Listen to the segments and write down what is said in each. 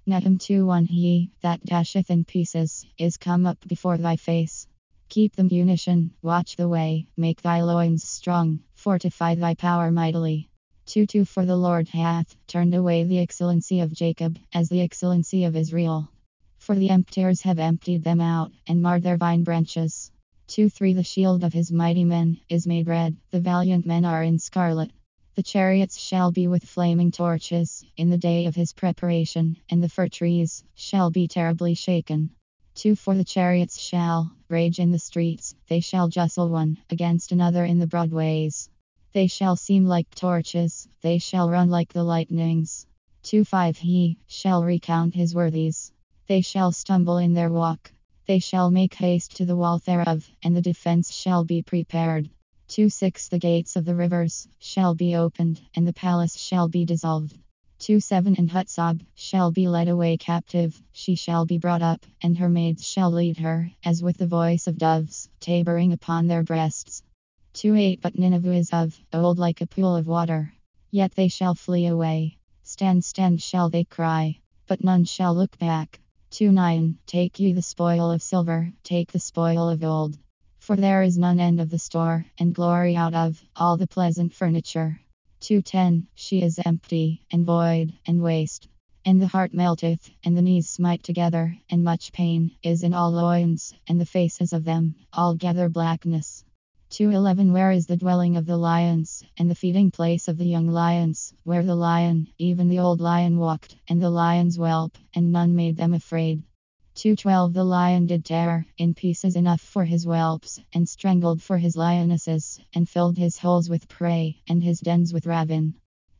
Nahum 2:1 He that dasheth in pieces is come up before thy face. Keep the munition, watch the way, make thy loins strong, fortify thy power mightily. 2:2 For the Lord hath turned away the excellency of Jacob, as the excellency of Israel. For the emptiers have emptied them out, and marred their vine branches. 2:3 The shield of his mighty men is made red, the valiant men are in scarlet. The chariots shall be with flaming torches in the day of his preparation, and the fir trees shall be terribly shaken. 2 For the chariots shall rage in the streets, they shall jostle one against another in the broad ways. They shall seem like torches, they shall run like the lightnings. 2:5 He shall recount his worthies, they shall stumble in their walk. They shall make haste to the wall thereof, and the defense shall be prepared. 2:6 The gates of the rivers shall be opened, and the palace shall be dissolved. 2:7 And Hutzab shall be led away captive, she shall be brought up, and her maids shall lead her, as with the voice of doves, tabering upon their breasts. 2:8 But Nineveh is of old like a pool of water, yet they shall flee away. Stand, stand shall they cry, but none shall look back. 2:9 Take ye the spoil of silver, take the spoil of gold. For there is none end of the store, and glory out of all the pleasant furniture. 2:10 She is empty, and void, and waste. And the heart melteth, and the knees smite together, and much pain is in all loins, and the faces of them altogether blackness. 2:11 Where is the dwelling of the lions, and the feeding place of the young lions, where the lion, even the old lion, walked, and the lions whelp, and none made them afraid? 2:12 The lion did tear in pieces enough for his whelps, and strangled for his lionesses, and filled his holes with prey, and his dens with ravin.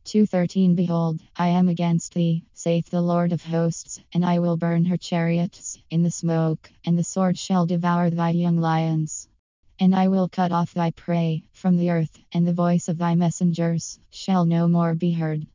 2:13 Behold, I am against thee, saith the Lord of hosts, and I will burn her chariots in the smoke, and the sword shall devour thy young lions. And I will cut off thy prey from the earth, and the voice of thy messengers shall no more be heard.